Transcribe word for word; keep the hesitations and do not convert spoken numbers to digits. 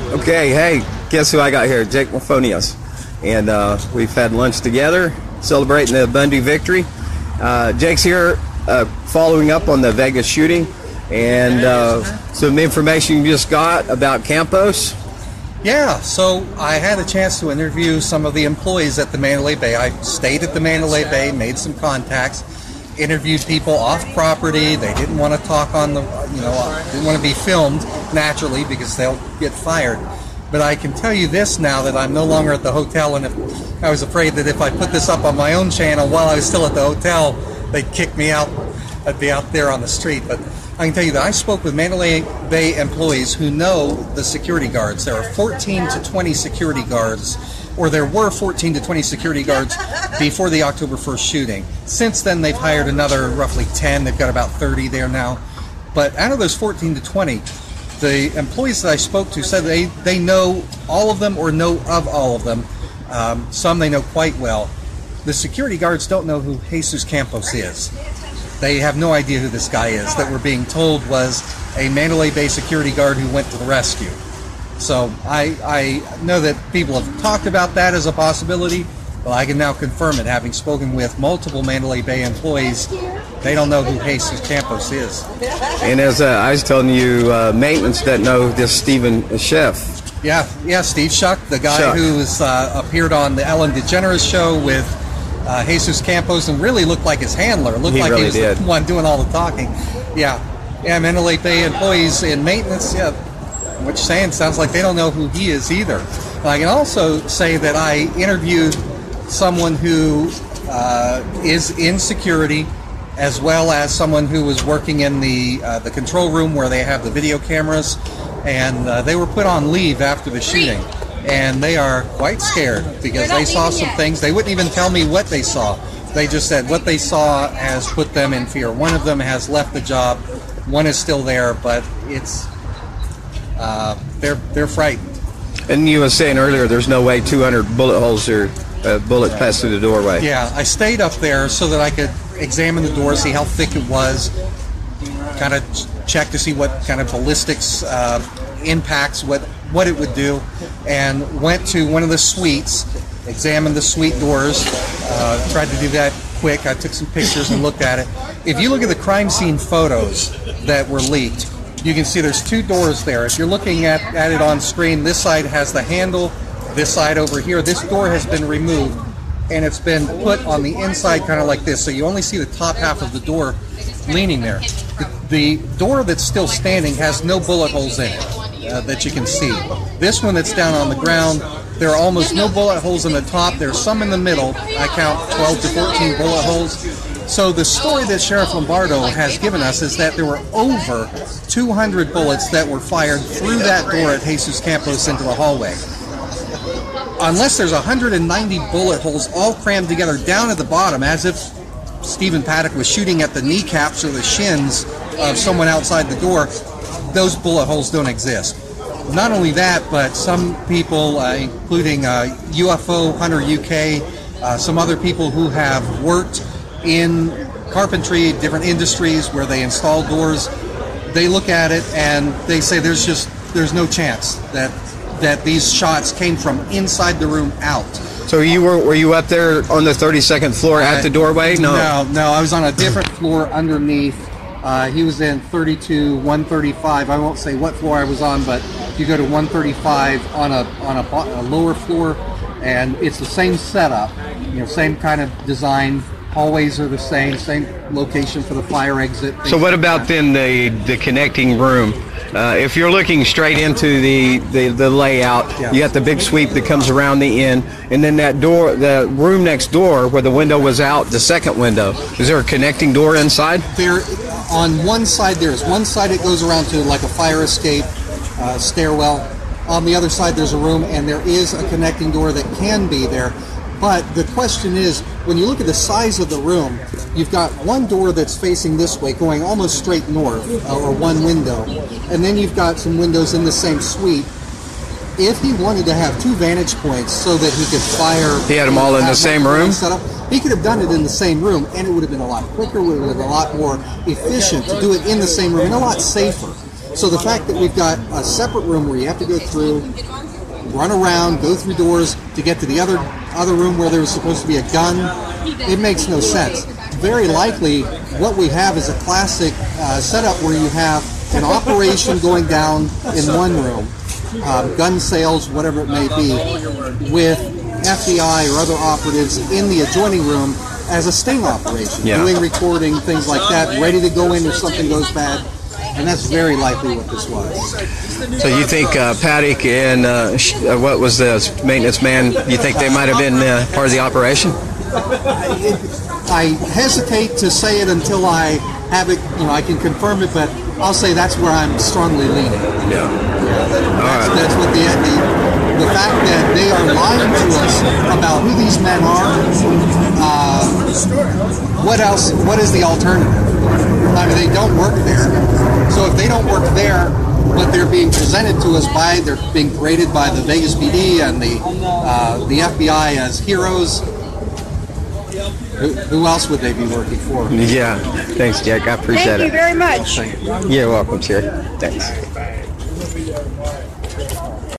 Okay, hey, guess who I got here? Jake Malfonios. And uh, we've had lunch together, celebrating the Bundy victory. Uh, Jake's here uh, following up on the Vegas shooting, and uh, some information you just got about Campos. Yeah, so I had a chance to interview some of the employees at the Mandalay Bay. I stayed at the Mandalay Bay, made some contacts, interviewed people off property. They didn't want to talk on the, you know, didn't want to be filmed naturally because they'll get fired. But I can tell you this now that I'm no longer at the hotel, and if, I was afraid that if I put this up on my own channel while I was still at the hotel, they'd kick me out. I'd be out there on the street. But I can tell you that I spoke with Mandalay Bay employees who know the security guards. There are fourteen to twenty security guards, or there were fourteen to twenty security guards before the October first shooting. Since then, they've hired another roughly ten. They've got about thirty there now. But out of those fourteen to twenty, the employees that I spoke to said they, they know all of them or know of all of them. Um, some they know quite well. The security guards don't know who Jesus Campos is. They have no idea who this guy is that we're being told was a Mandalay Bay security guard who went to the rescue. So I, I know that people have talked about that as a possibility, but I can now confirm it, having spoken with multiple Mandalay Bay employees. They don't know who Jesus Campos is. And as uh, I was telling you, uh, maintenance doesn't know this Stephen Schiff. Yeah, yeah, Steve Schuck, the guy Schuck. who has uh, appeared on the Ellen DeGeneres show with uh, Jesus Campos and really looked like his handler. Looked He like really he was did. the one doing all the talking. Yeah, yeah, Mandalay Bay employees in maintenance, yeah, what you're saying sounds like they don't know who he is either. I can also say that I interviewed someone who uh, is in security, as well as someone who was working in the uh, the control room where they have the video cameras, and uh, they were put on leave after the shooting, and they are quite scared because they saw some things. They wouldn't even tell me what they saw. They just said what they saw has put them in fear. One of them has left the job, one is still there, but it's uh, they're they're frightened. And you were saying earlier there's no way two hundred bullet holes or uh, bullets passed through the doorway. Yeah, I stayed up there so that I could examine the door, see how thick it was, kind of check to see what kind of ballistics uh, impacts, what what it would do, and went to one of the suites, examined the suite doors, uh, tried to do that quick. I took some pictures and looked at it. If you look at the crime scene photos that were leaked, you can see there's two doors there. If you're looking at, at it on screen, this side has the handle, this side over here, this door has been removed, and it's been put on the inside kind of like this, so you only see the top half of the door leaning there. The, the door that's still standing has no bullet holes in it uh, that you can see. This one that's down on the ground, there are almost no bullet holes in the top. There's some in the middle. I count twelve to fourteen bullet holes. So the story that Sheriff Lombardo has given us is that there were over two hundred bullets that were fired through that door at Jesus Campos into the hallway. Unless there's one hundred ninety bullet holes all crammed together down at the bottom, as if Stephen Paddock was shooting at the kneecaps or the shins of someone outside the door, those bullet holes don't exist. Not only that, but some people, uh, including uh, U F O Hunter U K, uh, some other people who have worked in carpentry, different industries where they install doors, they look at it and they say there's just there's no chance that that these shots came from inside the room out. So you were were you up there on the thirty-second floor at the doorway? No, no, no. I was on a different floor underneath. Uh, he was in thirty-two, one thirty-five. I won't say what floor I was on, but you go to one thirty-five on a on a, a lower floor, and it's the same setup. You know, same kind of design. Hallways are the same, same location for the fire exit. So what about then the the connecting room? Uh, if you're looking straight into the, the, the layout, yeah. You got the big sweep that comes around the end, and then that door, the room next door where the window was out, the second window, is there a connecting door inside? There, on one side there's one side it goes around to like a fire escape uh, stairwell. On the other side there's a room, and there is a connecting door that can be there. But the question is, when you look at the size of the room, you've got one door that's facing this way, going almost straight north, uh, or one window, and then you've got some windows in the same suite. If he wanted to have two vantage points so that he could fire... He had them all in the same room? Setup, he could have done it in the same room, and it would have been a lot quicker, it would have been a lot more efficient to do it in the same room, and a lot safer. So the fact that we've got a separate room where you have to go through, run around, go through doors to get to the other other room where there was supposed to be a gun, it makes no sense. Very likely, what we have is a classic uh, setup where you have an operation going down in one room, uh, gun sales, whatever it may be, with F B I or other operatives in the adjoining room as a sting operation, yeah. doing recording, things like that, ready to go in if something goes bad. And that's very likely what this was. So you think uh, Paddock and uh, sh- uh, what was the maintenance man, you think they might have been uh, part of the operation? I hesitate to say it until I have it, you know, I can confirm it, but I'll say that's where I'm strongly leaning. Yeah. That's, All right. that's what the, the the fact that they are lying to us about who these men are. Uh, what else? What is the alternative? I mean, they don't work there. So if they don't work there, but they're being presented to us by, they're being graded by the Vegas P D and the uh, the F B I as heroes. Who, who else would they be working for? Yeah. Thanks, Jack. I appreciate Thank you it. very much. You're welcome, Sherry. Thanks.